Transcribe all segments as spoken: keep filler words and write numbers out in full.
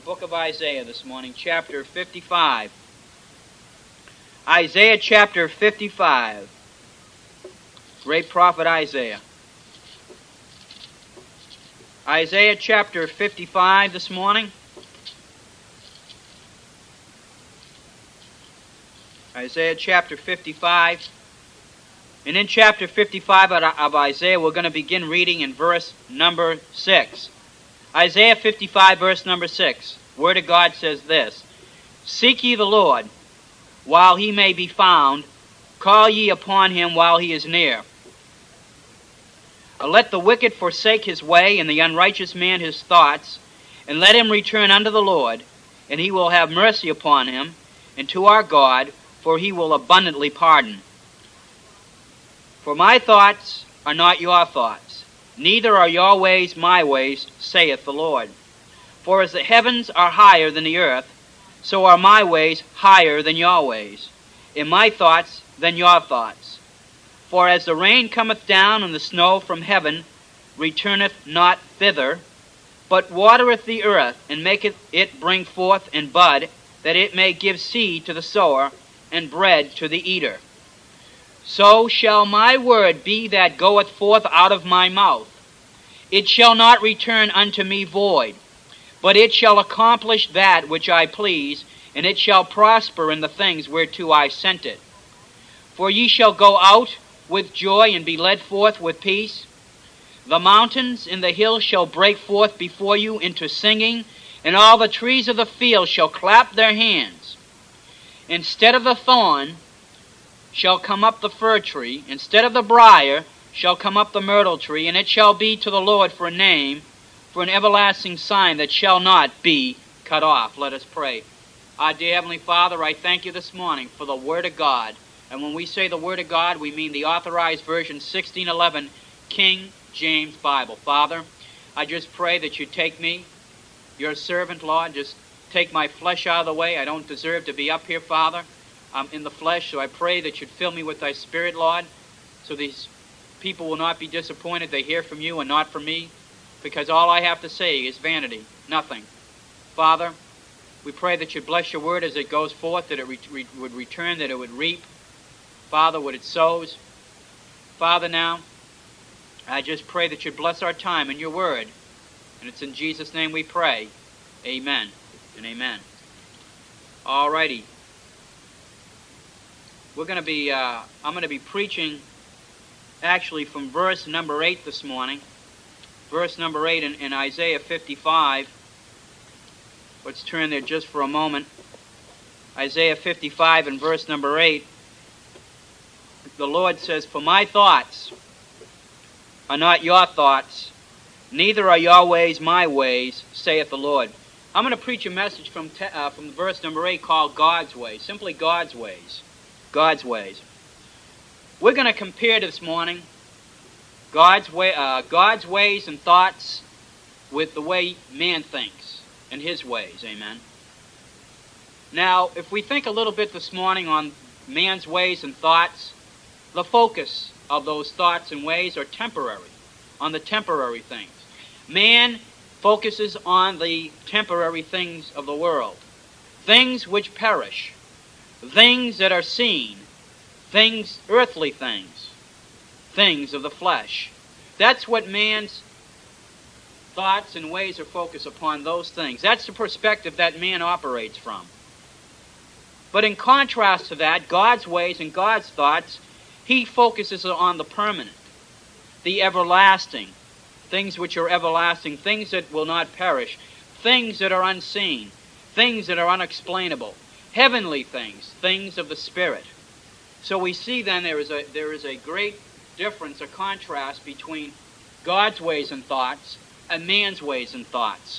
book of Isaiah this morning, chapter fifty-five. Isaiah chapter fifty-five. Great prophet Isaiah. Isaiah chapter fifty-five this morning. Isaiah chapter fifty-five. And in chapter fifty-five of Isaiah, we're going to begin reading in verse number six. Isaiah fifty-five, verse number six. Word of God says this: Seek ye the Lord while he may be found, call ye upon him while he is near. Let the wicked forsake his way, and the unrighteous man his thoughts, and let him return unto the Lord, and he will have mercy upon him, and to our God, for he will abundantly pardon. For my thoughts are not your thoughts, neither are your ways my ways, saith the Lord. For as the heavens are higher than the earth, so are my ways higher than your ways, and my thoughts than your thoughts. For as the rain cometh down and the snow from heaven returneth not thither, but watereth the earth, and maketh it bring forth and bud, that it may give seed to the sower, and bread to the eater. So shall my word be that goeth forth out of my mouth. It shall not return unto me void, but it shall accomplish that which I please, and it shall prosper in the things whereto I sent it. For ye shall go out with joy, and be led forth with peace. The mountains and the hills shall break forth before you into singing, and all the trees of the field shall clap their hands. Instead of the thorn shall come up the fir tree, instead of the briar shall come up the myrtle tree, and it shall be to the Lord for a name, for an everlasting sign that shall not be cut off. Let us pray. Our dear Heavenly Father, I thank you this morning for the Word of God. And when we say the Word of God, we mean the Authorized Version sixteen eleven King James Bible. Father, I just pray that you take me, your servant, Lord, just take my flesh out of the way. I don't deserve to be up here, Father. I'm in the flesh, so I pray that you'd fill me with thy Spirit, Lord, so these people will not be disappointed. They hear from you and not from me, because all I have to say is vanity, nothing. Father, we pray that you bless your word as it goes forth, that it re re would return, that it would reap, Father, what it sows. Father, now, I just pray that you bless our time in your word, and it's in Jesus' name we pray. Amen and amen. All righty. We're going to be, uh, I'm going to be preaching actually from verse number eight this morning. Verse number eight in, in Isaiah fifty-five. Let's turn there just for a moment. Isaiah fifty-five and verse number eight. The Lord says, For my thoughts are not your thoughts, neither are your ways my ways, saith the Lord. I'm going to preach a message from, te uh, from verse number eight called God's Ways. Simply God's Ways. God's ways. We're going to compare this morning God's way, uh, God's ways and thoughts with the way man thinks and his ways. Amen. Now, if we think a little bit this morning on man's ways and thoughts, the focus of those thoughts and ways are temporary, on the temporary things. Man focuses on the temporary things of the world, things which perish, things that are seen, things, earthly things, things of the flesh. That's what man's thoughts and ways are focused upon, those things. That's the perspective that man operates from. But in contrast to that, God's ways and God's thoughts, he focuses on the permanent, the everlasting, things which are everlasting, things that will not perish, things that are unseen, things that are unexplainable, heavenly things, things of the Spirit. So we see then there is a, there is a great difference, a contrast between God's ways and thoughts and man's ways and thoughts.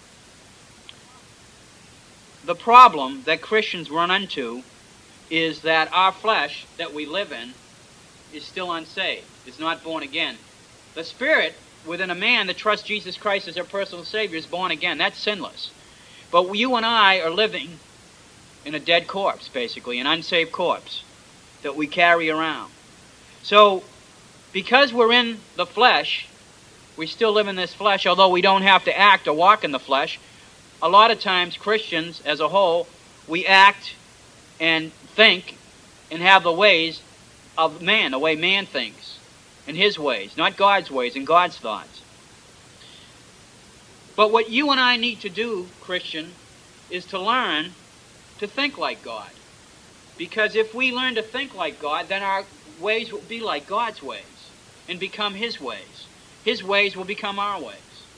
The problem that Christians run into is that our flesh that we live in is still unsaved, is not born again. The Spirit within a man that trusts Jesus Christ as their personal Savior is born again. That's sinless. But you and I are living in a dead corpse, basically, an unsaved corpse that we carry around. So, because we're in the flesh, we still live in this flesh, although we don't have to act or walk in the flesh. a lot of times Christians as a whole, we act and think and have the ways of man, the way man thinks, and his ways, not God's ways and God's thoughts. But what you and I need to do, Christian, is to learn to think like God. Because if we learn to think like God, then our ways will be like God's ways and become His ways. His ways will become our ways.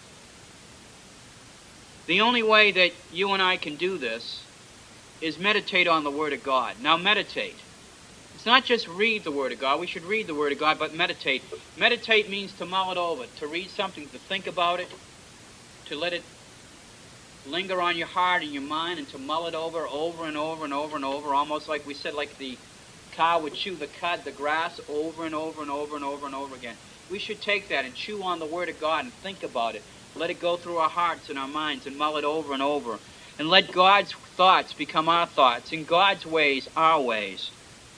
The only way that you and I can do this is meditate on the Word of God. Now meditate. It's not just read the Word of God. We should read the Word of God, but meditate. Meditate means to mull it over, to read something, to think about it, to let it linger on your heart and your mind, and to mull it over, over and over and over and over, almost like we said, like the cow would chew the cud, the grass, over and over and over and over and over again. We should take that and chew on the Word of God and think about it. Let it go through our hearts and our minds and mull it over and over. And let God's thoughts become our thoughts and God's ways our ways.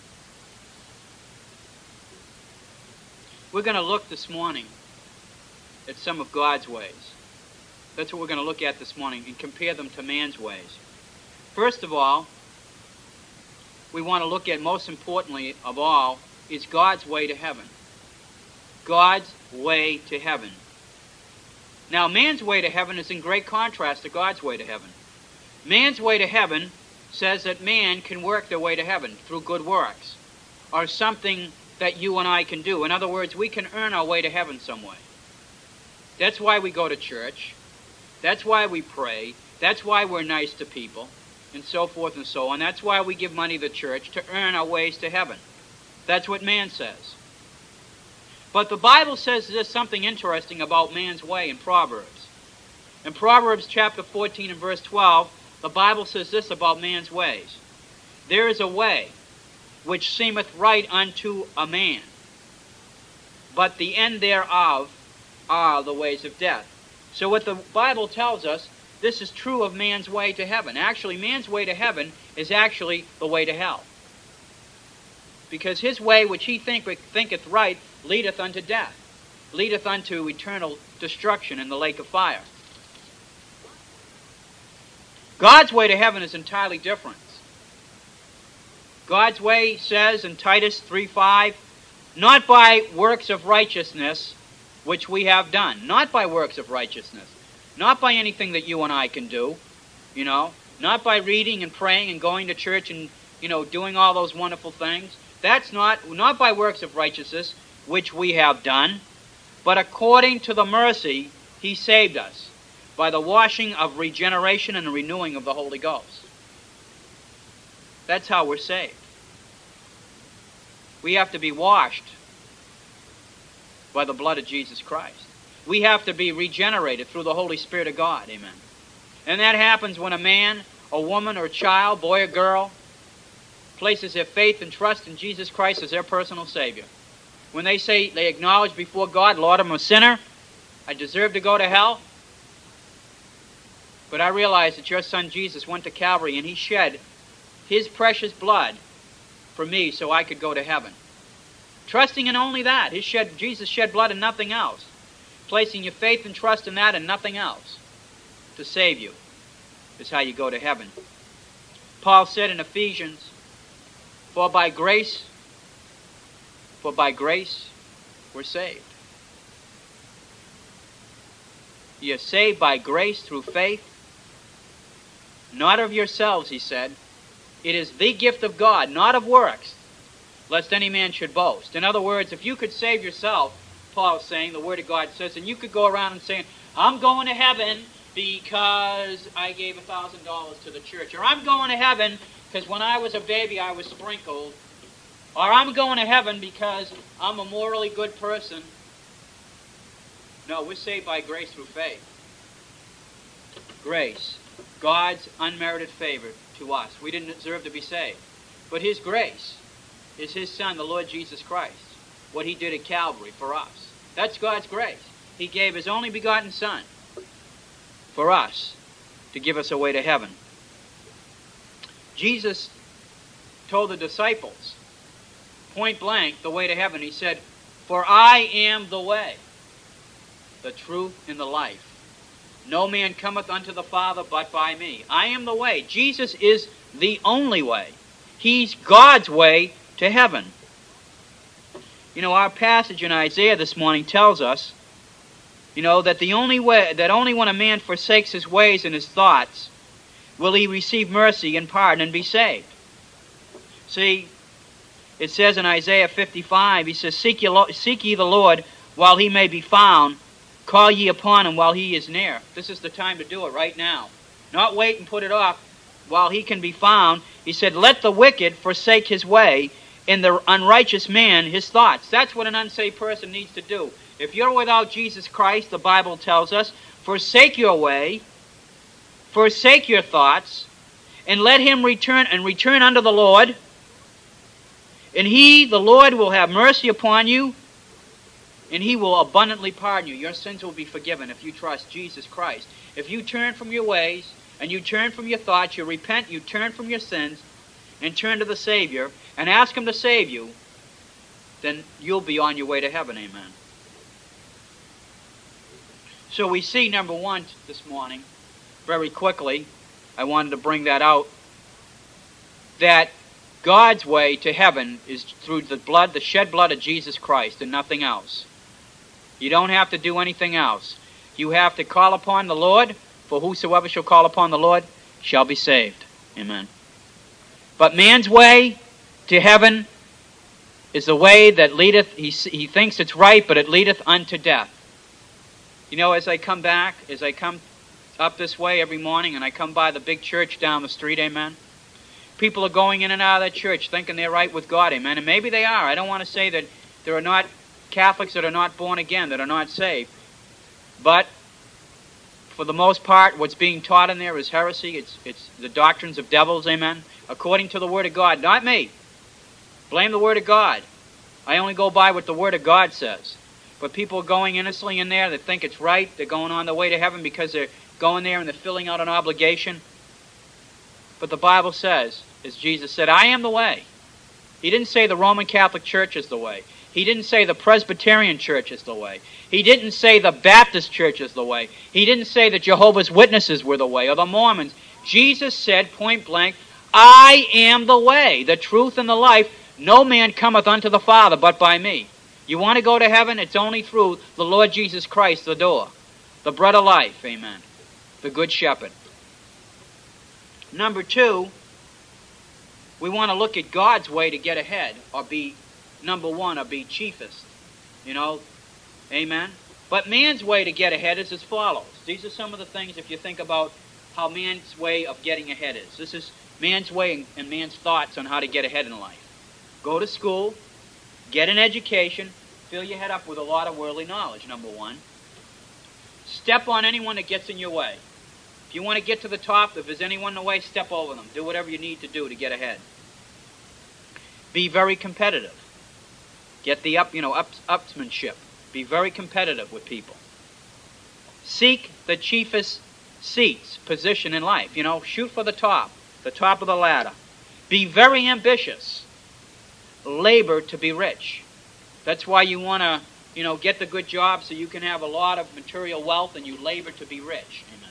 We're going to look this morning at some of God's ways. That's what we're going to look at this morning and compare them to man's ways. First of all, we want to look at, most importantly of all, is God's way to heaven. God's way to heaven. Now, man's way to heaven is in great contrast to God's way to heaven. Man's way to heaven says that man can work their way to heaven through good works, or something that you and I can do. In other words, we can earn our way to heaven some way. That's why we go to church. That's why we pray. That's why we're nice to people, and so forth and so on. That's why we give money to the church, to earn our ways to heaven. That's what man says. But the Bible says there's something interesting about man's way in Proverbs. In Proverbs chapter fourteen and verse twelve, the Bible says this about man's ways. There is a way which seemeth right unto a man, but the end thereof are the ways of death. So what the Bible tells us, this is true of man's way to heaven. Actually, man's way to heaven is actually the way to hell. Because his way which he think, thinketh right leadeth unto death, leadeth unto eternal destruction in the lake of fire. God's way to heaven is entirely different. God's way says in Titus three five, not by works of righteousness which we have done, not by works of righteousness, not by anything that you and I can do, you know, not by reading and praying and going to church and, you know, doing all those wonderful things. That's not, not by works of righteousness which we have done, but according to the mercy He saved us, by the washing of regeneration and the renewing of the Holy Ghost. That's how we're saved. We have to be washed by the blood of Jesus Christ. We have to be regenerated through the Holy Spirit of God. Amen. And that happens when a man, a woman, or a child, boy or girl, places their faith and trust in Jesus Christ as their personal Savior. When they say, they acknowledge before God, Lord, I'm a sinner, I deserve to go to hell, but I realize that your Son Jesus went to Calvary and He shed His precious blood for me so I could go to heaven. Trusting in only that. His shed, Jesus shed blood and nothing else. Placing your faith and trust in that and nothing else to save you is how you go to heaven. Paul said in Ephesians, For by grace, for by grace we're saved. You're saved by grace through faith, not of yourselves, he said. It is the gift of God, not of works, lest any man should boast. In other words, if you could save yourself, Paul is saying, the Word of God says, and you could go around and say, I'm going to heaven because I gave a thousand dollars to the church, or I'm going to heaven because when I was a baby I was sprinkled, or I'm going to heaven because I'm a morally good person. No, we're saved by grace through faith. Grace, God's unmerited favor to us. We didn't deserve to be saved, but His grace is His Son, the Lord Jesus Christ, what He did at Calvary for us. That's God's grace. He gave His only begotten Son for us to give us a way to heaven. Jesus told the disciples, point blank, the way to heaven. He said, For I am the way, the truth, and the life. No man cometh unto the Father but by me. I am the way. Jesus is the only way. He's God's way to heaven. You know, our passage in Isaiah this morning tells us, you know, that the only way, that only when a man forsakes his ways and his thoughts will he receive mercy and pardon and be saved. See, it says in Isaiah fifty-five, he says, Seek ye, seek ye the Lord while he may be found. Call ye upon him while he is near. This is the time to do it right now. Not wait and put it off while he can be found. He said, let the wicked forsake his way, and the unrighteous man his thoughts. That's what an unsaved person needs to do. If you're without Jesus Christ, the Bible tells us, forsake your way, forsake your thoughts, and let him return and return unto the Lord. And he, the Lord, will have mercy upon you, and he will abundantly pardon you. Your sins will be forgiven if you trust Jesus Christ. If you turn from your ways, and you turn from your thoughts, you repent, you turn from your sins, and turn to the Savior, and ask him to save you, then you'll be on your way to heaven. Amen. So we see, number one, this morning, very quickly, I wanted to bring that out, that God's way to heaven is through the blood, the shed blood of Jesus Christ, and nothing else. You don't have to do anything else. You have to call upon the Lord, for whosoever shall call upon the Lord shall be saved. Amen. But man's way to heaven is the way that leadeth, he, he thinks it's right, but it leadeth unto death. You know, as I come back, as I come up this way every morning, and I come by the big church down the street, amen, people are going in and out of that church thinking they're right with God, amen, and maybe they are. I don't want to say that there are not Catholics that are not born again, that are not saved. But for the most part, what's being taught in there is heresy. It's, it's the doctrines of devils, amen, according to the Word of God. Not me. Blame the Word of God. I only go by what the Word of God says. But people are going innocently in there. They think it's right. They're going on their way to heaven because they're going there and they're filling out an obligation. But the Bible says, as Jesus said, I am the way. He didn't say the Roman Catholic Church is the way. He didn't say the Presbyterian Church is the way. He didn't say the Baptist Church is the way. He didn't say the Jehovah's Witnesses were the way, or the Mormons. Jesus said, point blank, I am the way, the truth, and the life. No man cometh unto the Father but by me. You want to go to heaven? It's only through the Lord Jesus Christ, the door. The bread of life, amen. The Good Shepherd. Number two, we want to look at God's way to get ahead, or be number one, or be chiefest. You know, amen. But man's way to get ahead is as follows. These are some of the things, if you think about how man's way of getting ahead is. This is man's way and man's thoughts on how to get ahead in life. Go to school, get an education, fill your head up with a lot of worldly knowledge, number one. Step on anyone that gets in your way. If you want to get to the top, if there's anyone in the way, step over them. Do whatever you need to do to get ahead. Be very competitive. Get the up, you know, up, upsmanship. Be very competitive with people. Seek the chiefest seats, position in life. You know, shoot for the top, the top of the ladder. Be very ambitious. Labor to be rich. That's why you want to, you know, get the good job so you can have a lot of material wealth, and you labor to be rich. Amen.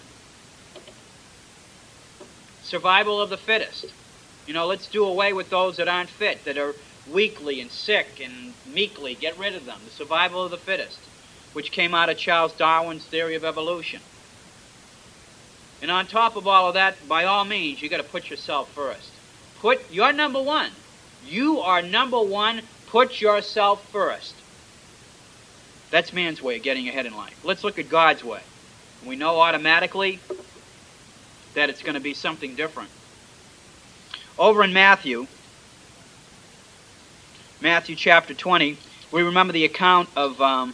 Survival of the fittest. You know, let's do away with those that aren't fit, that are weakly and sick and meekly. Get rid of them. The survival of the fittest, which came out of Charles Darwin's theory of evolution. And on top of all of that, by all means, you got to put yourself first. Put, you're number one. You are number one. Put yourself first. That's man's way of getting ahead in life. Let's look at God's way. We know automatically that it's going to be something different. Over in Matthew, Matthew chapter twenty, we remember the account of um,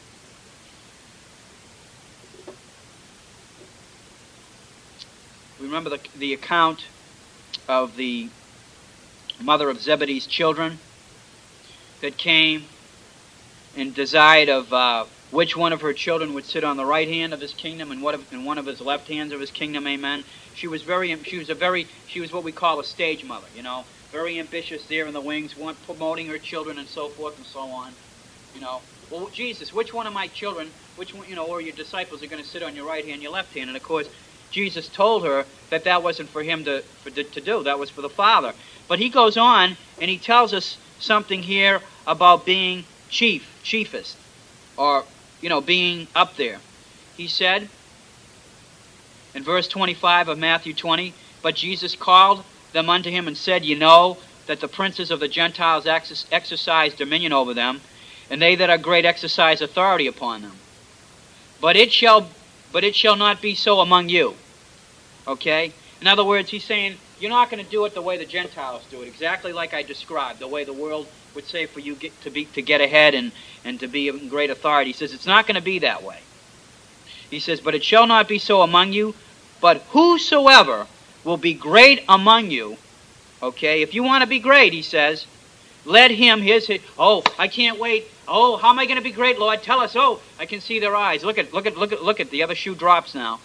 we remember the, the account of the mother of Zebedee's children that came and desired of uh, which one of her children would sit on the right hand of his kingdom and what of, and one of his left hands of his kingdom. Amen. She was very. She was a very. She was what we call a stage mother. You know, very ambitious there in the wings, one promoting her children and so forth and so on. You know, well, Jesus, which one of my children, which one, you know, or your disciples are going to sit on your right hand, your left hand? And of course, Jesus told her that that wasn't for him to, for, to, to do. That was for the Father. But he goes on and he tells us something here about being chief, chiefest, or, you know, being up there. He said in verse twenty-five of Matthew twenty, but Jesus called them unto him and said, You know that the princes of the Gentiles exercise dominion over them, and they that are great exercise authority upon them. But it shall, but it shall not be so among you. Okay? In other words, he's saying, you're not going to do it the way the Gentiles do it, exactly like I described, the way the world would say for you get to be to get ahead and, and to be in great authority. He says, it's not going to be that way. He says, but it shall not be so among you, but whosoever will be great among you, okay, if you want to be great, he says, let him, his, his, oh, I can't wait. Oh, how am I going to be great, Lord? Tell us. Oh, I can see their eyes. Look at, look at, look at, look at, the other shoe drops now.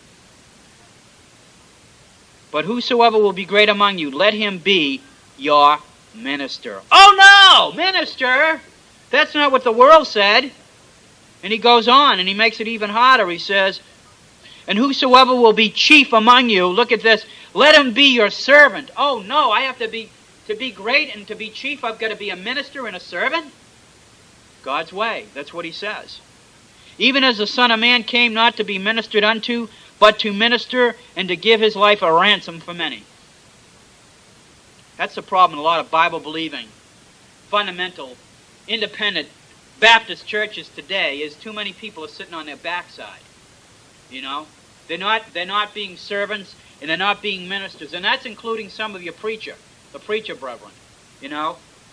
But whosoever will be great among you, let him be your minister. Oh, no, minister. That's not what the world said. And he goes on, and he makes it even harder. He says, and whosoever will be chief among you, look at this, let him be your servant. Oh, no, I have to be, to be great and to be chief, I've got to be a minister and a servant? God's way. That's what he says. Even as the Son of Man came not to be ministered unto, but to minister and to give his life a ransom for many. That's the problem in a lot of Bible-believing, fundamental, independent Baptist churches today, is too many people are sitting on their backside. You know? They're not, they're not being servants, and they're not being ministers. And that's including some of your preacher, the preacher brethren. You know?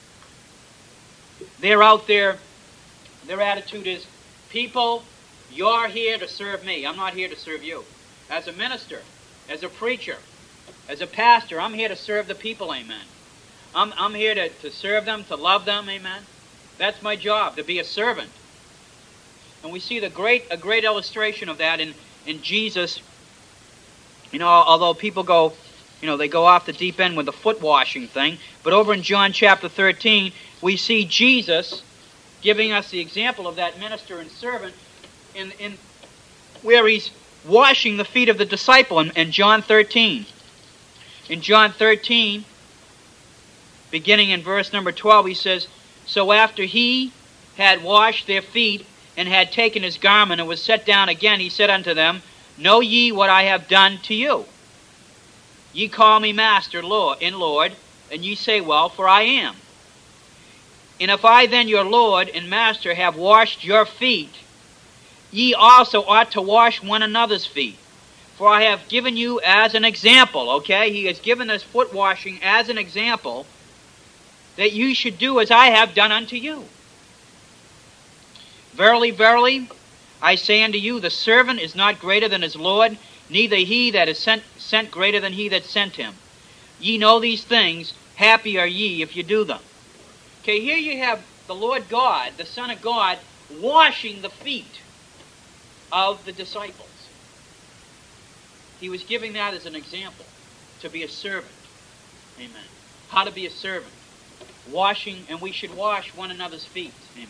They're out there, their attitude is, people, you're here to serve me. I'm not here to serve you. As a minister, as a preacher, as a pastor, I'm here to serve the people, amen. I'm, I'm here to, to serve them, to love them, amen. That's my job, to be a servant. And we see the great, a great illustration of that in, in Jesus. You know, although people go, you know, they go off the deep end with the foot washing thing. But over in John chapter thirteen, we see Jesus giving us the example of that minister and servant in, in where he's washing the feet of the disciple in, in John thirteen. In John thirteen, beginning in verse number twelve, he says, so after he had washed their feet, and had taken his garment, and was set down again, he said unto them, Know ye what I have done to you? Ye call me Master, Lord, and Lord, and ye say, Well, for I am. And if I then, your Lord and Master, have washed your feet, ye also ought to wash one another's feet. For I have given you as an example, okay? He has given us foot washing as an example, that you should do as I have done unto you. Verily, verily, I say unto you, the servant is not greater than his Lord, neither he that is sent, sent greater than he that sent him. Ye know these things, happy are ye if you do them. Okay, here you have the Lord God, the Son of God, washing the feet of the disciples. He was giving that as an example, to be a servant. Amen. How to be a servant. Washing, and we should wash one another's feet. Amen.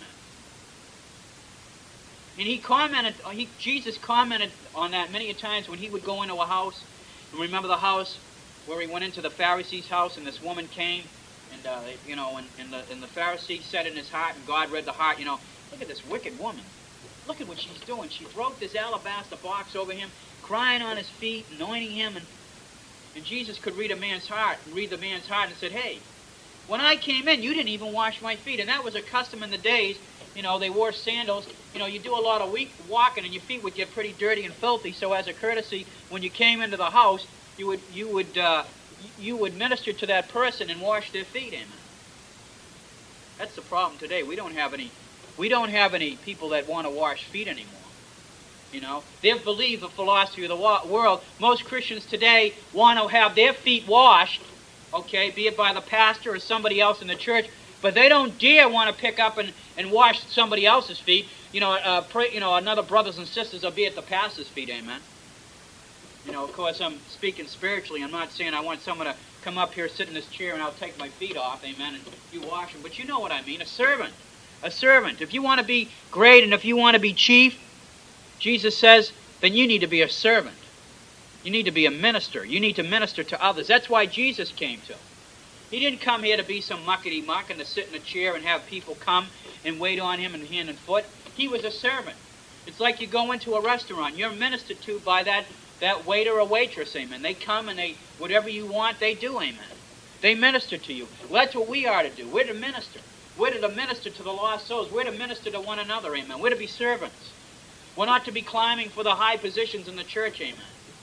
And he commented, he, Jesus commented on that many a times when he would go into a house. And remember the house where he went into the Pharisee's house and this woman came, and uh, you know, and, and, the, and the Pharisee said in his heart, and God read the heart, you know, look at this wicked woman. Look at what she's doing. She broke this alabaster box over him, crying on his feet, anointing him, and, and Jesus could read a man's heart, and read the man's heart, and said, hey, when I came in, you didn't even wash my feet. And that was a custom in the days. You know, they wore sandals. You know, you do a lot of weak walking, and your feet would get pretty dirty and filthy. So, as a courtesy, when you came into the house, you would you would uh, you would minister to that person and wash their feet. Amen. That's the problem today. We don't have any. We don't have any people that want to wash feet anymore. You know, they've believed the philosophy of the world. Most Christians today want to have their feet washed. Okay, be it by the pastor or somebody else in the church, but they don't dare want to pick up and, and wash somebody else's feet. You know, uh, pray, you know, another brothers and sisters, or be at the pastor's feet, amen. You know, of course, I'm speaking spiritually. I'm not saying I want someone to come up here, sit in this chair, and I'll take my feet off, amen, and you wash them. But you know what I mean, a servant. A servant. If you want to be great and if you want to be chief, Jesus says, then you need to be a servant. You need to be a minister. You need to minister to others. That's why Jesus came to. He didn't come here to be some muckety-muck and to sit in a chair and have people come and wait on him in hand and foot. He was a servant. It's like you go into a restaurant. You're ministered to by that, that waiter or waitress, amen. They come and they, whatever you want, they do, amen. They minister to you. Well, that's what we are to do. We're to minister. We're to minister to the lost souls. We're to minister to one another, amen. We're to be servants. We're not to be climbing for the high positions in the church, amen.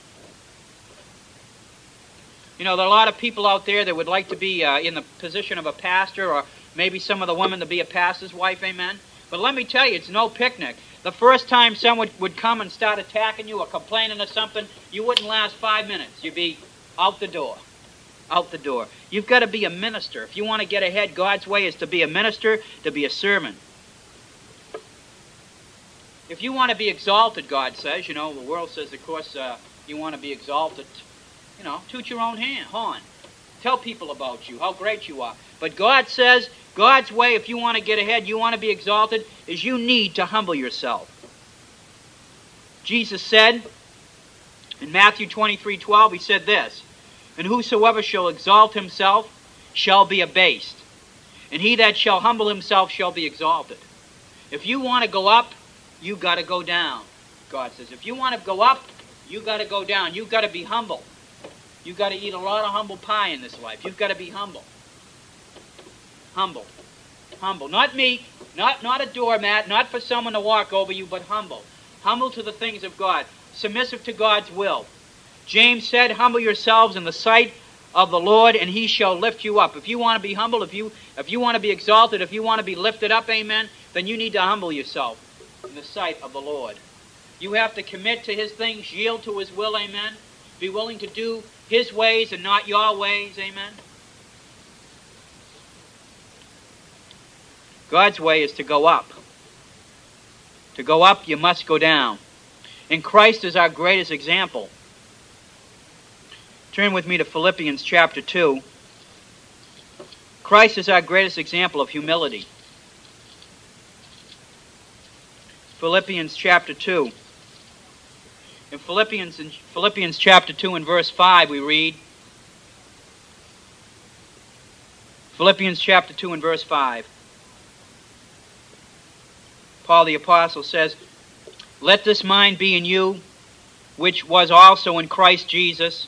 You know, there are a lot of people out there that would like to be uh, in the position of a pastor, or maybe some of the women to be a pastor's wife, amen. But let me tell you, it's no picnic. The first time someone would come and start attacking you or complaining or something, you wouldn't last five minutes. You'd be out the door. Out the door. You've got to be a minister. If you want to get ahead, God's way is to be a minister, to be a servant. If you want to be exalted, God says, you know, the world says, of course, uh, you want to be exalted. You know, toot your own hand, horn. Tell people about you, how great you are. But God says, God's way, if you want to get ahead, you want to be exalted, is you need to humble yourself. Jesus said, in Matthew twenty-three twelve, he said this, and whosoever shall exalt himself shall be abased, and he that shall humble himself shall be exalted. If you want to go up, you've got to go down, God says. If you want to go up, you've got to go down. You've got to be humble. You've got to eat a lot of humble pie in this life. You've got to be humble. Humble. Humble. Not meek, not, not a doormat, not for someone to walk over you, but humble. Humble to the things of God. Submissive to God's will. James said, humble yourselves in the sight of the Lord, and he shall lift you up. If you want to be humble, if you, if you want to be exalted, if you want to be lifted up, amen, then you need to humble yourself in the sight of the Lord. You have to commit to his things, yield to his will, amen. Be willing to do his ways and not your ways, amen. God's way is to go up. To go up, you must go down. And Christ is our greatest example. Turn with me to Philippians chapter two. Christ is our greatest example of humility. Philippians chapter two. In Philippians, in Philippians chapter two and verse five we read, Philippians chapter two and verse five. Paul the Apostle says, let this mind be in you, which was also in Christ Jesus.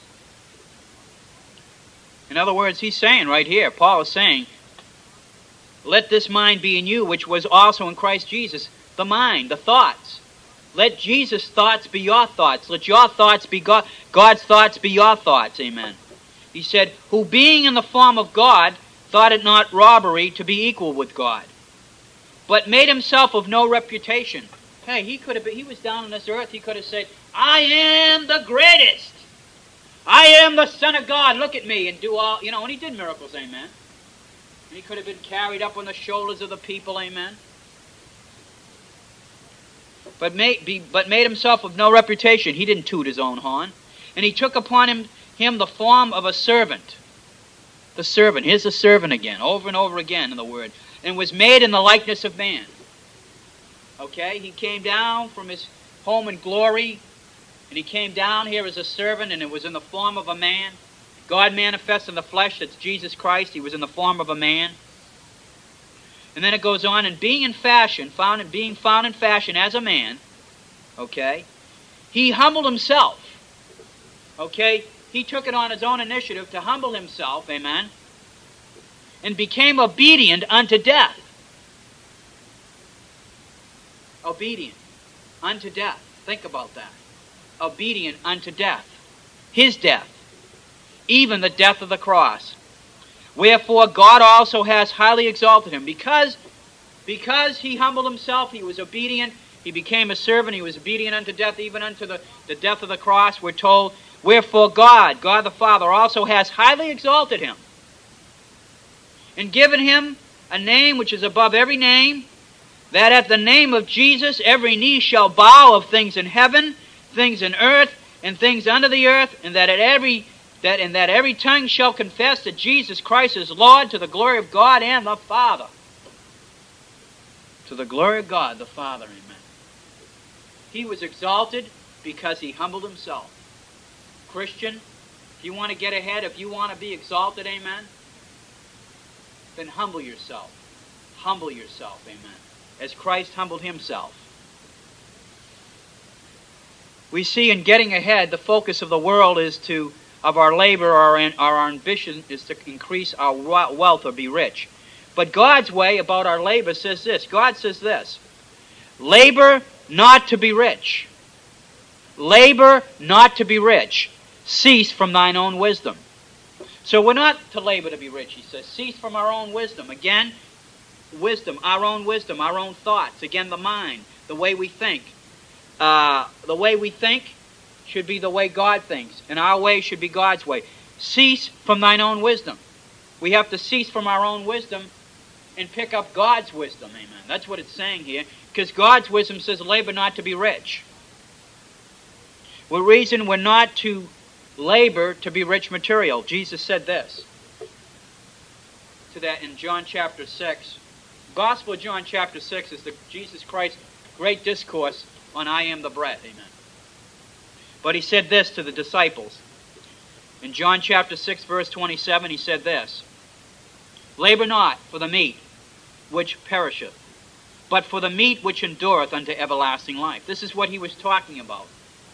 In other words, he's saying right here, Paul is saying, let this mind be in you, which was also in Christ Jesus. The mind, the thoughts. Let Jesus' thoughts be your thoughts. Let your thoughts be God, God's thoughts be your thoughts. Amen. He said, who being in the form of God, thought it not robbery to be equal with God, but made himself of no reputation. Hey, he could have been, he was down on this earth, he could have said, I am the greatest. I am the Son of God. Look at me and do all, you know, and he did miracles, amen. And he could have been carried up on the shoulders of the people, amen. But made, be, but made himself of no reputation. He didn't toot his own horn. And he took upon him, him the form of a servant. The servant. Here's the servant again, over and over again in the word. And was made in the likeness of man. Okay? He came down from his home in glory. And he came down here as a servant, and it was in the form of a man. God manifest in the flesh, that's Jesus Christ. He was in the form of a man. And then it goes on, and being in fashion, found in, being found in fashion as a man, okay, he humbled himself. Okay? He took it on his own initiative to humble himself, amen, and became obedient unto death. Obedient unto death. Think about that. Obedient unto death. His death. Even the death of the cross. Wherefore God also has highly exalted him. Because, because he humbled himself, he was obedient, he became a servant, he was obedient unto death, even unto the, the death of the cross, we're told. Wherefore God, God the Father, also has highly exalted him, and given him a name which is above every name, that at the name of Jesus every knee shall bow, of things in heaven, things in earth, and things under the earth, and that at every that and that every tongue shall confess that Jesus Christ is Lord, to the glory of God and the Father. To the glory of God the Father, amen. He was exalted because he humbled himself. Christian, if you want to get ahead, if you want to be exalted, amen, then humble yourself. Humble yourself, amen, as Christ humbled himself. We see in getting ahead, the focus of the world is to, of our labor, our, our ambition is to increase our wealth or be rich. But God's way about our labor says this. God says this, labor not to be rich. Labor not to be rich. Cease from thine own wisdom. So we're not to labor to be rich, he says. Cease from our own wisdom. Again, wisdom, our own wisdom, our own thoughts. Again, the mind, the way we think. Uh, the way we think should be the way God thinks, and our way should be God's way. Cease from thine own wisdom. We have to cease from our own wisdom and pick up God's wisdom, amen. That's what it's saying here, because God's wisdom says labor not to be rich. The reason we're not to labor to be rich material. Jesus said this to that in John chapter six. Gospel of John chapter six is the Jesus Christ's great discourse on I am the bread, amen. But he said this to the disciples. In John chapter six, verse twenty-seven, he said this, labor not for the meat which perisheth, but for the meat which endureth unto everlasting life. This is what he was talking about.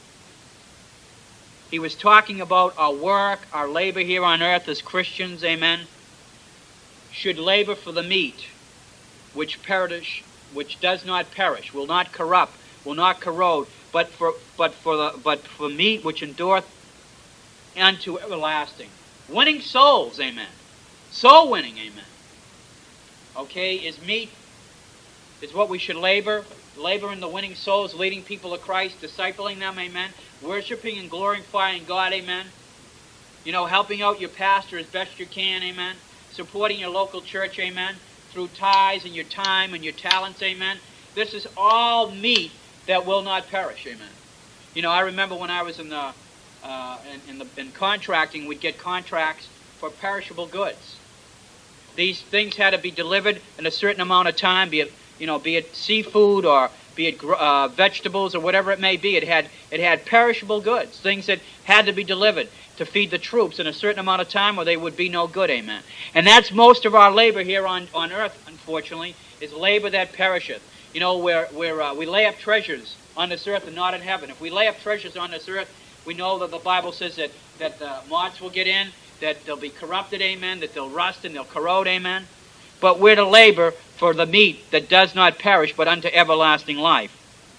He was talking about our work, our labor here on earth as Christians, amen, should labor for the meat which perish, which does not perish, will not corrupt, will not corrode, but for but for the but for meat which endureth unto everlasting. Winning souls, amen. Soul winning, amen. Okay, is meat is what we should labor. Labor in the winning souls, leading people to Christ, discipling them, amen. Worshiping and glorifying God, amen. You know, helping out your pastor as best you can, amen. Supporting your local church, amen. Through tithes and your time and your talents, amen. This is all meat that will not perish, amen. You know, I remember when I was in the uh, in, in the in contracting, we'd get contracts for perishable goods. These things had to be delivered in a certain amount of time, be it you know, be it seafood or be it uh, vegetables or whatever it may be. It had it had perishable goods, things that had to be delivered to feed the troops in a certain amount of time, or they would be no good, amen. And that's most of our labor here on, on earth, unfortunately, is labor that perisheth. You know, where, where uh, we lay up treasures on this earth and not in heaven. If we lay up treasures on this earth, we know that the Bible says that, that the moths will get in, that they'll be corrupted, amen, that they'll rust and they'll corrode, amen. But we're to labor for the meat that does not perish, but unto everlasting life.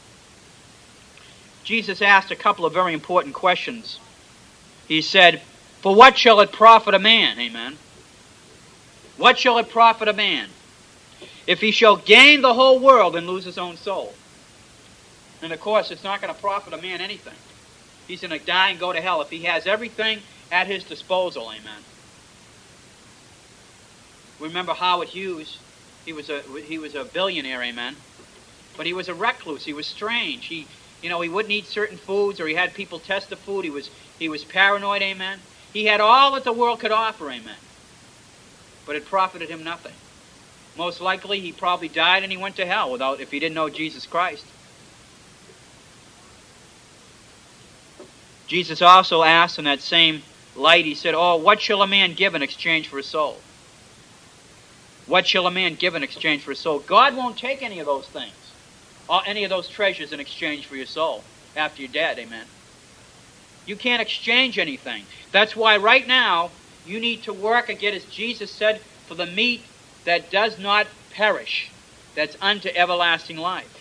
Jesus asked a couple of very important questions. He said, for what shall it profit a man, amen? What shall it profit a man if he shall gain the whole world and lose his own soul? And of course, it's not going to profit a man anything. He's going to die and go to hell if he has everything at his disposal, amen. Remember Howard Hughes, he was a he was a billionaire, amen. But he was a recluse. He was strange. He, you know, he wouldn't eat certain foods, or he had people test the food. He was he was paranoid, amen. He had all that the world could offer, amen. But it profited him nothing. Most likely, he probably died and he went to hell without if he didn't know Jesus Christ. Jesus also asked in that same light, he said, oh, what shall a man give in exchange for his soul? What shall a man give in exchange for his soul? God won't take any of those things, or any of those treasures in exchange for your soul after you're dead, amen. You can't exchange anything. That's why right now, you need to work again, as Jesus said, for the meat that does not perish, that's unto everlasting life.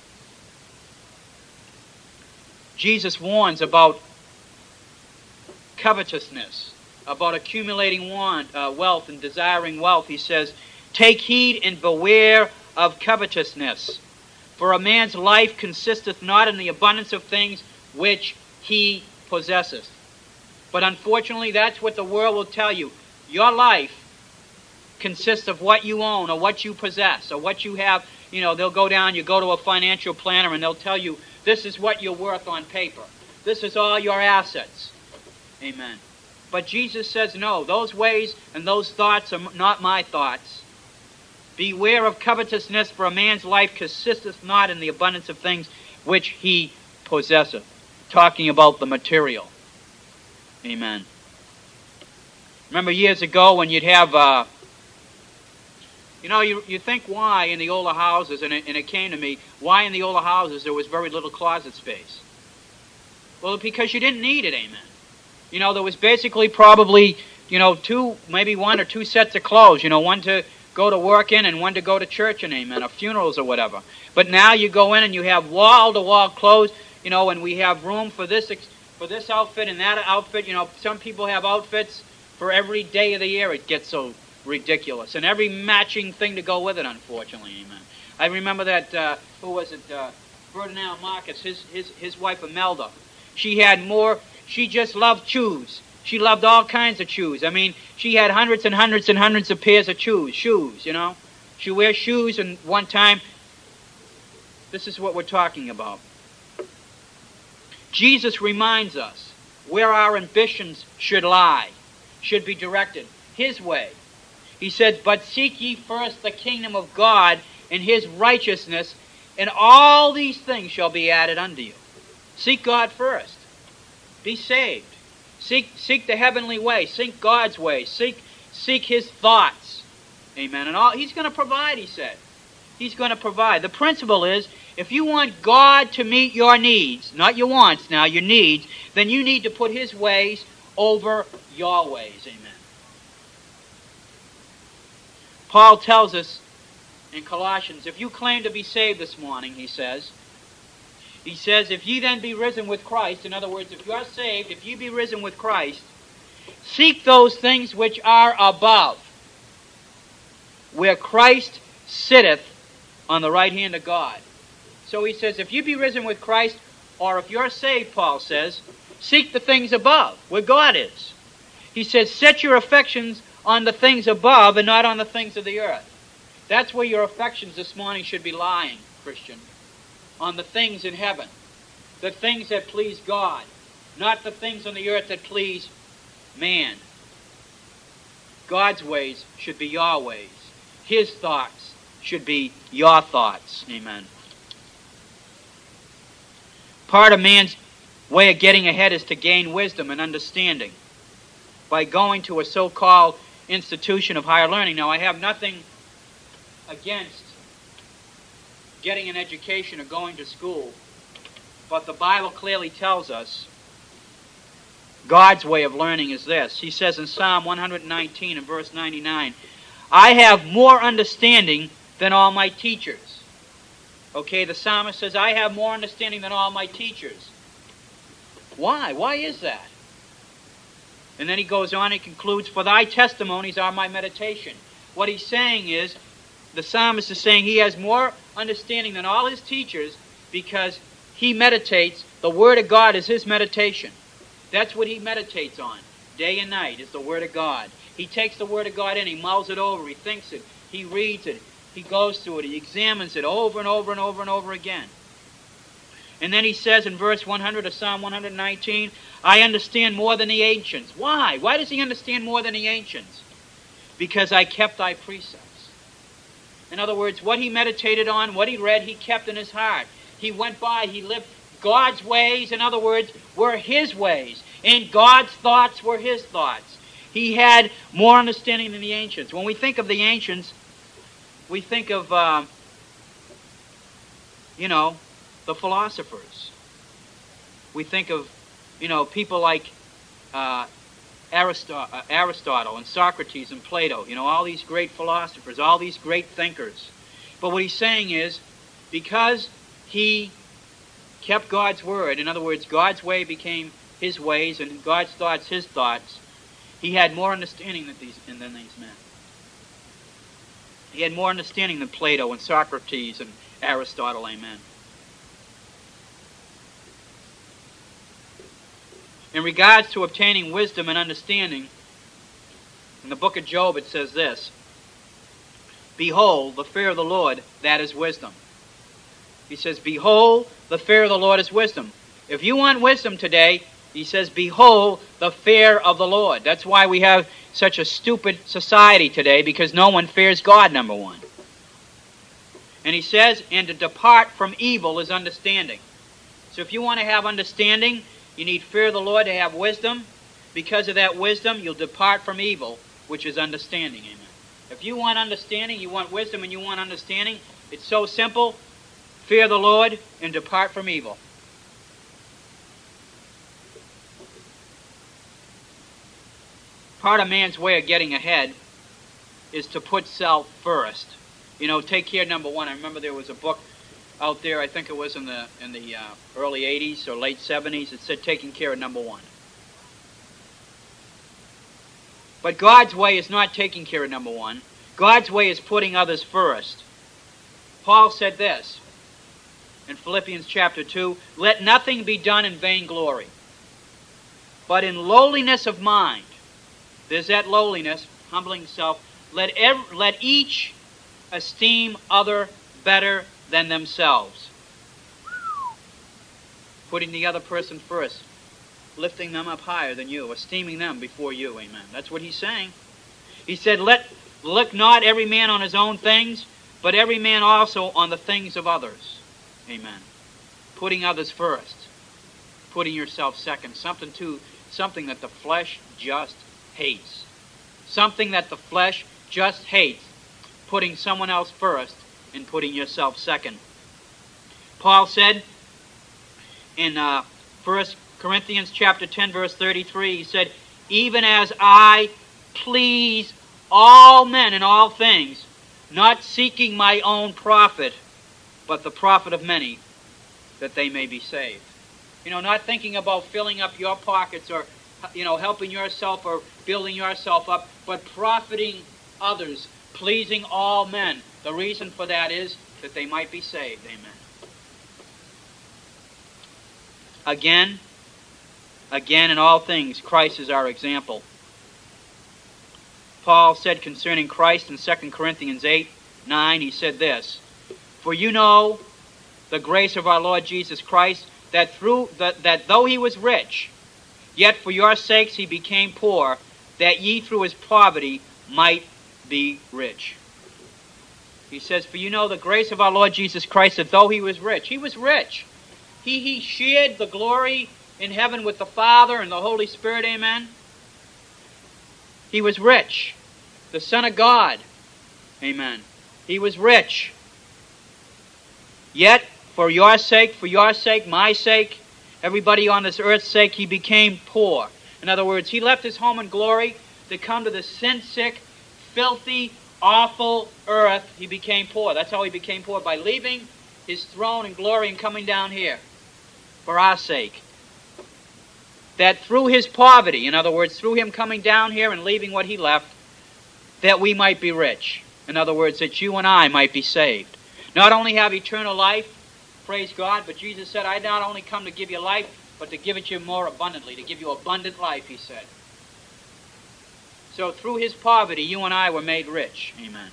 Jesus warns about covetousness, about accumulating want, uh, wealth and desiring wealth. He says, take heed and beware of covetousness, for a man's life consisteth not in the abundance of things which he possesseth. But unfortunately, that's what the world will tell you. Your life consists of what you own or what you possess or what you have. You know, they'll go down, you go to a financial planner and they'll tell you, this is what you're worth on paper. This is all your assets. Amen. But Jesus says, no, those ways and those thoughts are not my thoughts. Beware of covetousness, for a man's life consisteth not in the abundance of things which he possesseth. Talking about the material. Amen. Remember years ago when you'd have, uh, you know, you, you think why in the older houses, and it, and it came to me, why in the older houses there was very little closet space. Well, because you didn't need it, amen. You know, there was basically probably, you know, two, maybe one or two sets of clothes, you know, one to go to work in and one to go to church in, amen, or funerals or whatever. But now you go in and you have wall-to-wall clothes, you know, and we have room for this for this outfit and that outfit. You know, some people have outfits for every day of the year. It gets so ridiculous. And every matching thing to go with it, unfortunately, amen. I remember that, uh, who was it, uh, Ferdinand Marcus, his, his, his wife Imelda. She had more, she just loved shoes. She loved all kinds of shoes. I mean, she had hundreds and hundreds and hundreds of pairs of shoes, shoes, you know. She wears shoes, and one time, this is what we're talking about. Jesus reminds us where our ambitions should lie, should be directed, His way. He says, but seek ye first the kingdom of God and His righteousness, and all these things shall be added unto you. Seek God first. Be saved. Seek, seek the heavenly way. Seek God's way. Seek, seek His thoughts. Amen. And all He's going to provide, He said. He's going to provide. The principle is, if you want God to meet your needs, not your wants now, your needs, then you need to put His ways over your ways. Amen. Paul tells us in Colossians, if you claim to be saved this morning, he says, He says, if ye then be risen with Christ, in other words, if you are saved, if ye be risen with Christ, seek those things which are above, where Christ sitteth on the right hand of God. So he says, if you be risen with Christ, or if you're saved, Paul says, seek the things above, where God is. He says, set your affections on the things above and not on the things of the earth. That's where your affections this morning should be lying, Christian. On the things in heaven, the things that please God, not the things on the earth that please man. God's ways should be your ways. His thoughts should be your thoughts. Amen. Part of man's way of getting ahead is to gain wisdom and understanding by going to a so-called institution of higher learning. Now, I have nothing against getting an education or going to school, but the Bible clearly tells us God's way of learning is this. He says in Psalm one nineteen and verse ninety-nine, I have more understanding than all my teachers. Okay, the psalmist says, I have more understanding than all my teachers. Why? Why is that? And then he goes on, he concludes, for thy testimonies are my meditation. What he's saying is, the psalmist is saying he has more understanding than all his teachers because he meditates. The Word of God is his meditation. That's what he meditates on. Day and night is the Word of God. He takes the Word of God in, he mulls it over, he thinks it, he reads it, he goes through it, he examines it over and over and over and over again. And then he says in verse one hundred of Psalm one nineteen, I understand more than the ancients. Why? Why does he understand more than the ancients? Because I kept thy precepts. In other words, what he meditated on, what he read, he kept in his heart. He went by, he lived God's ways, in other words, were his ways. And God's thoughts were his thoughts. He had more understanding than the ancients. When we think of the ancients, we think of, uh, you know, the philosophers. We think of, you know, people like uh, Aristotle, uh, Aristotle and Socrates and Plato, you know, all these great philosophers, all these great thinkers. But what he's saying is, because he kept God's word, in other words, God's way became his ways and God's thoughts his thoughts, he had more understanding than these, than these men. He had more understanding than Plato and Socrates and Aristotle, amen. In regards to obtaining wisdom and understanding, in the book of Job it says this, behold, the fear of the Lord, that is wisdom. He says, behold, the fear of the Lord is wisdom. If you want wisdom today, he says, behold, the fear of the Lord. That's why we have such a stupid society today, because no one fears God, number one. And he says, and to depart from evil is understanding. So if you want to have understanding, you need fear of the Lord to have wisdom. Because of that wisdom, you'll depart from evil, which is understanding. Amen. If you want understanding, you want wisdom, and you want understanding, it's so simple. Fear the Lord and depart from evil. Part of man's way of getting ahead is to put self first. You know, take care, number one. I remember there was a book out there, I think it was in the in the uh, early eighties or late seventies, it said taking care of number one. But God's way is not taking care of number one. God's way is putting others first. Paul said this in Philippians chapter two, let nothing be done in vainglory, but in lowliness of mind. There's that lowliness, humbling self. Let, ev- let each esteem other better than themselves. Putting the other person first. Lifting them up higher than you. Esteeming them before you. Amen. That's what he's saying. He said, let look not every man on his own things, but every man also on the things of others. Amen. Putting others first. Putting yourself second. Something to something that the flesh just hates. Something that the flesh just hates. Putting someone else first and putting yourself second. Paul said in uh, First Corinthians chapter ten, verse thirty-three, he said, even as I please all men in all things, not seeking my own profit, but the profit of many, that they may be saved. You know, not thinking about filling up your pockets or, you know, helping yourself or building yourself up, but profiting others, pleasing all men. The reason for that is that they might be saved. Amen. Again, again in all things, Christ is our example. Paul said concerning Christ in Second Corinthians eight, nine, he said this, for you know the grace of our Lord Jesus Christ, that through that, that though he was rich, yet for your sakes he became poor, that ye through his poverty might be rich. He says, for you know the grace of our Lord Jesus Christ, that though he was rich, he was rich. He, he shared the glory in heaven with the Father and the Holy Spirit, amen. He was rich. The Son of God, amen. He was rich. Yet, for your sake, for your sake, my sake, everybody on this earth's sake, he became poor. In other words, he left his home in glory to come to the sin-sick, filthy, awful earth. He became poor. That's how he became poor, by leaving his throne and glory and coming down here for our sake. That through his poverty, in other words, through him coming down here and leaving what he left, that we might be rich. In other words, that you and I might be saved. Not only have eternal life, praise God, but Jesus said, I not only come to give you life, but to give it you more abundantly, to give you abundant life, he said. So through his poverty, you and I were made rich. Amen.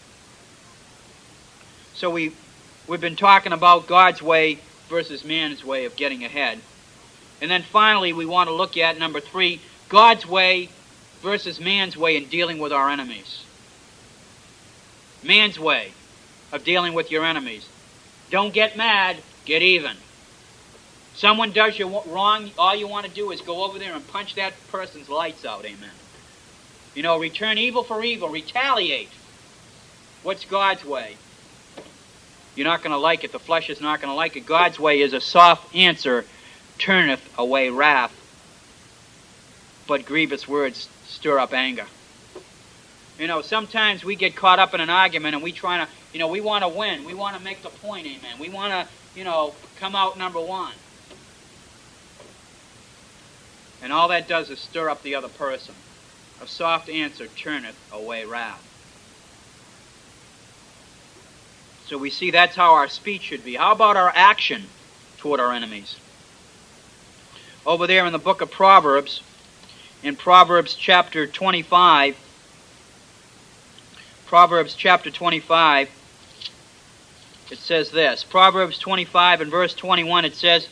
So we, we've been talking about God's way versus man's way of getting ahead. And then finally, we want to look at, number three, God's way versus man's way in dealing with our enemies. Man's way of dealing with your enemies. Don't get mad, get even. Someone does you wrong, all you want to do is go over there and punch that person's lights out, amen. You know, return evil for evil, retaliate. What's God's way? You're not going to like it. The flesh is not going to like it. God's way is a soft answer, turneth away wrath, but grievous words stir up anger. You know, sometimes we get caught up in an argument and we try to, you know, we want to win. We want to make the point, amen. We want to, you know, come out number one. And all that does is stir up the other person. A soft answer turneth away wrath. So we see that's how our speech should be. How about our action toward our enemies? Over there in the book of Proverbs, in Proverbs chapter twenty-five, Proverbs chapter twenty-five, it says this. Proverbs twenty-five and verse twenty-one, it says,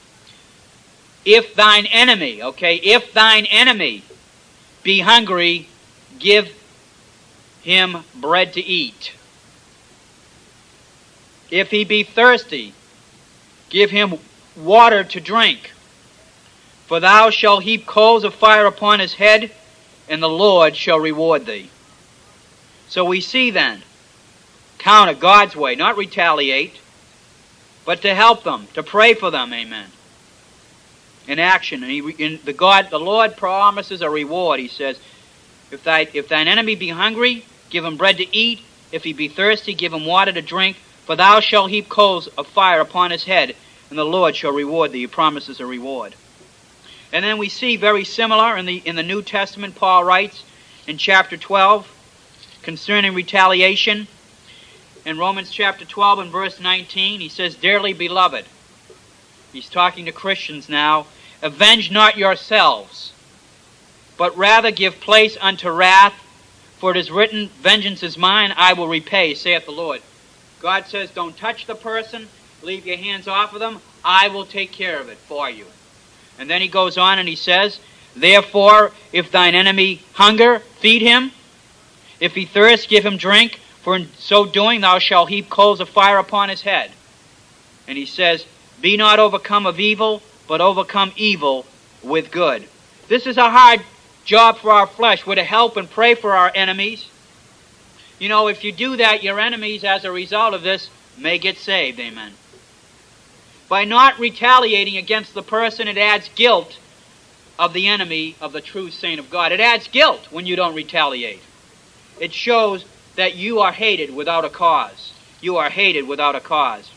if thine enemy, okay, if thine enemy be hungry, give him bread to eat. If he be thirsty, give him water to drink. For thou shalt heap coals of fire upon his head, and the Lord shall reward thee. So we see then, counter God's way, not retaliate, but to help them, to pray for them, amen. In action, and he, in the God, the Lord promises a reward. He says, if, thy, if thine enemy be hungry, give him bread to eat. If he be thirsty, give him water to drink. For thou shalt heap coals of fire upon his head, and the Lord shall reward thee. He promises a reward. And then we see very similar in the in the New Testament. Paul writes in chapter twelve concerning retaliation. In Romans chapter twelve and verse nineteen, he says, "Dearly beloved," he's talking to Christians now, "avenge not yourselves, but rather give place unto wrath, for it is written, Vengeance is mine, I will repay, saith the Lord." God says, don't touch the person, leave your hands off of them, I will take care of it for you. And then he goes on and he says, "Therefore, if thine enemy hunger, feed him. If he thirst, give him drink. For in so doing thou shalt heap coals of fire upon his head." And he says, "Be not overcome of evil, but overcome evil with good." This is a hard job for our flesh. We're to help and pray for our enemies. You know, if you do that, your enemies, as a result of this, may get saved. Amen. By not retaliating against the person, it adds guilt of the enemy of the true saint of God. It adds guilt when you don't retaliate. It shows that you are hated without a cause. You are hated without a cause.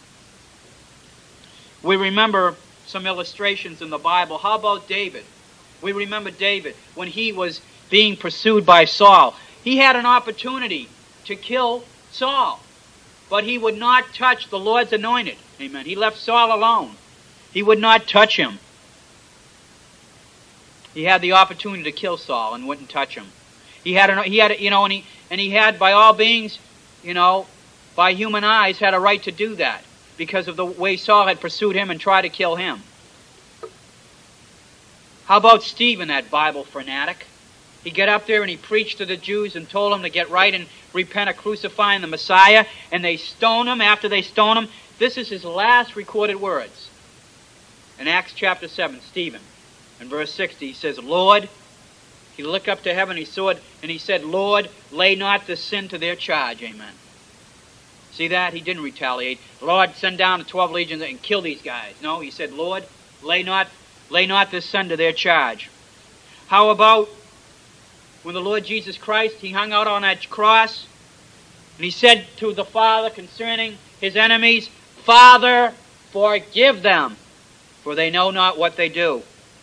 We remember some illustrations in the Bible. How about David? We remember David when he was being pursued by Saul. He had an opportunity to kill Saul, but he would not touch the Lord's anointed. Amen. He left Saul alone. He would not touch him. He had the opportunity to kill Saul and wouldn't touch him. He had, an, he had, you know, and he and he had, by all beings, you know, by human eyes, had a right to do that because of the way Saul had pursued him and tried to kill him. How about Stephen, that Bible fanatic? He got up there and he preached to the Jews and told them to get right and repent of crucifying the Messiah, and they stoned him. After they stoned him, this is his last recorded words. In Acts chapter seven, Stephen, in verse sixty, he says, "Lord," he looked up to heaven, he saw it, and he said, "Lord, lay not this sin to their charge." Amen. See that? He didn't retaliate. Lord, send down the twelve legions and kill these guys. No, he said, "Lord, lay not, lay not this sin to their charge." How about when the Lord Jesus Christ, he hung out on that cross, and he said to the Father concerning his enemies, "Father, forgive them, for they know not what they do."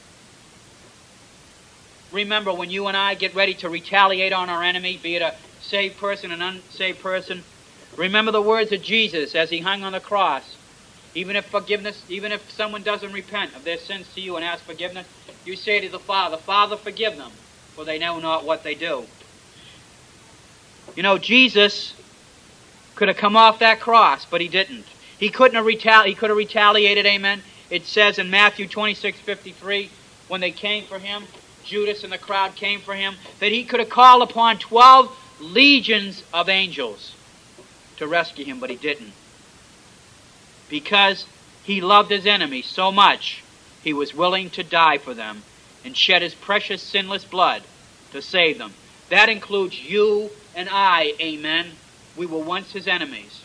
Remember, when you and I get ready to retaliate on our enemy, be it a saved person, an unsaved person, remember the words of Jesus as he hung on the cross. Even if forgiveness, even if someone doesn't repent of their sins to you and ask forgiveness, you say to the Father, "Father, forgive them, for they know not what they do." You know, Jesus could have come off that cross, but he didn't. He couldn't have retali- he could have retaliated, amen. It says in Matthew twenty-six fifty-three, when they came for him, Judas and the crowd came for him, that he could have called upon twelve legions of angels to rescue him, but he didn't. Because he loved his enemies so much, he was willing to die for them and shed his precious sinless blood to save them. That includes you and I, amen. We were once his enemies.